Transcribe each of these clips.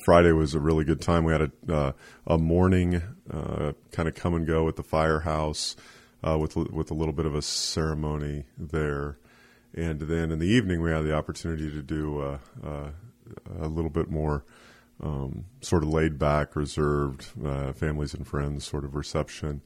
Friday was a really good time. We had a morning kind of come and go at the firehouse with a little bit of a ceremony there. And then in the evening, we had the opportunity to do a little bit more sort of laid back, reserved, families and friends sort of reception.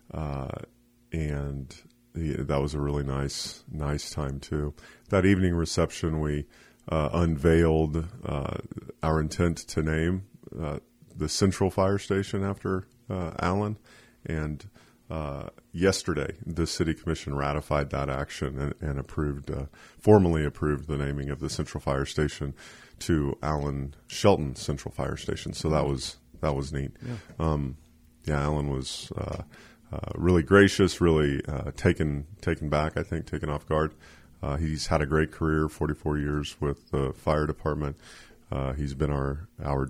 And that was a really nice time too. That evening reception, we unveiled our intent to name the Central Fire Station after Allen. And yesterday, the City Commission ratified that action and formally approved the naming of the Central Fire Station to Allen Shelton Central Fire Station. So that was neat. Yeah, Allen was really gracious, really taken back, I think, taken off guard. He's had a great career, 44 years with the fire department. He's been our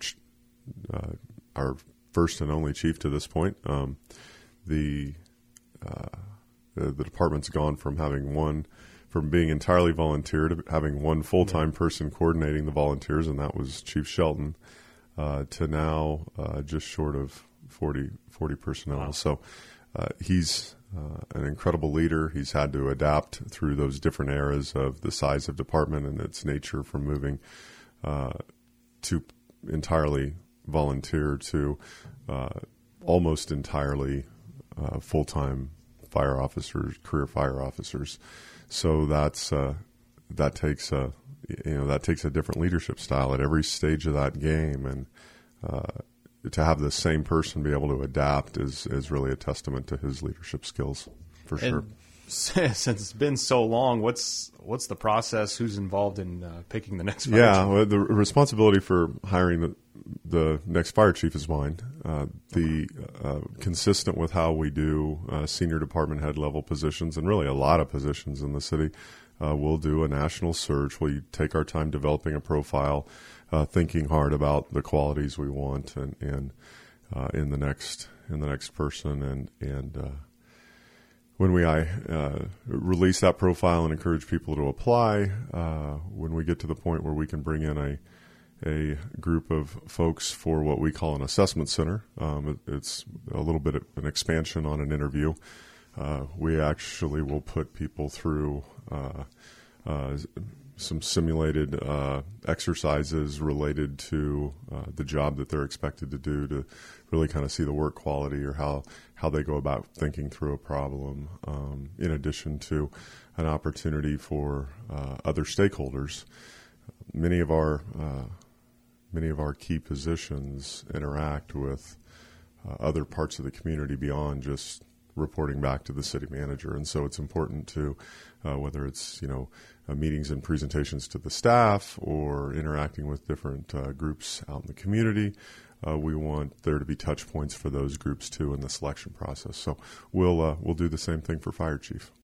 first and only chief to this point. The department's gone from being entirely volunteer to having one full-time person coordinating the volunteers, and that was Chief Shelton, to now just short of 40 personnel. Wow. So he's an incredible leader. He's had to adapt through those different eras of the size of department and its nature, from moving to entirely volunteer to almost entirely full-time fire officers, career fire officers. So that takes a different leadership style at every stage of that game, and to have the same person be able to adapt is really a testament to his leadership skills, for sure. Since it's been so long, what's the process? Who's involved in picking the next fire chief? Yeah, well, the responsibility for hiring the next fire chief is mine. Consistent with how we do senior department head level positions, and really a lot of positions in the city, we'll do a national search. We take our time developing a profile, thinking hard about the qualities we want and in the next person, and when we release that profile and encourage people to apply, when we get to the point where we can bring in a group of folks for what we call an assessment center, it's a little bit of an expansion on an interview. We actually will put people through some simulated exercises related to the job that they're expected to do, to really kind of see the work quality or how they go about thinking through a problem, in addition to an opportunity for other stakeholders. Many of our key positions interact with other parts of the community beyond just reporting back to the city manager, and so it's important to whether it's meetings and presentations to the staff or interacting with different groups out in the community. We want there to be touch points for those groups too in the selection process. So we'll do the same thing for fire chief.